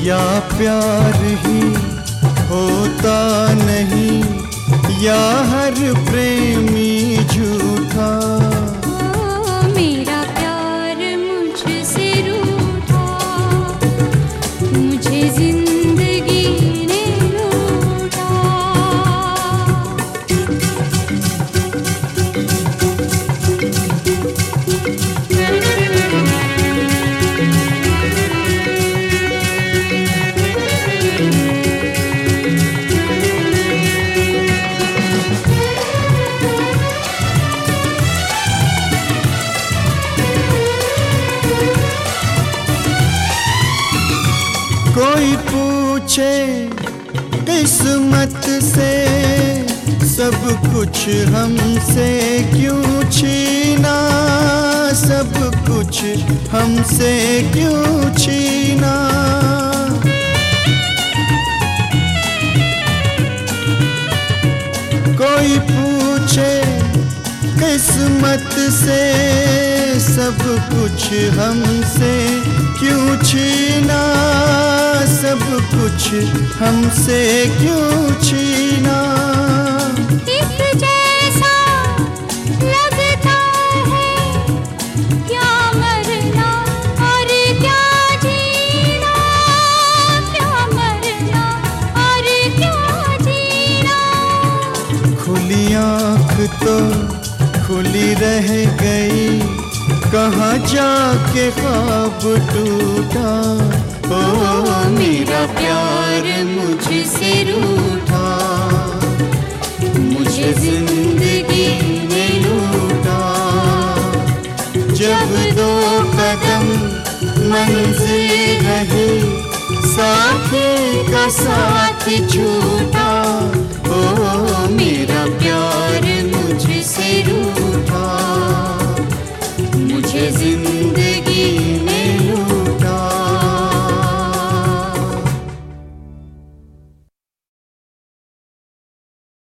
या प्यार ही होता नहीं, या हर प्रेमी झूठा। मेरा प्यार मुझसे रूठा, मुझे जिंदगी ने लूटा। कोई पूछे किस्मत से सब कुछ हमसे क्यों छीना, सब कुछ हमसे क्यों छीना। कोई पूछे किस्मत से सब कुछ हमसे क्यों छीना, सब कुछ हमसे क्यों छीना। इस जैसा लगता है क्या मरना और क्या जीना, क्या मरना और क्या जीना। खुली आँख तो खुली रह गई, कहाँ जाके ख्वाब टूटा। ओ मेरा प्यार मुझसे रूठा, मुझे जिंदगी ने लूटा। जब दो कदम मंजिल रही, साथी का साथ छूटा। ओ मेरा प्यार मुझसे रूठा, मुझे जिंदगी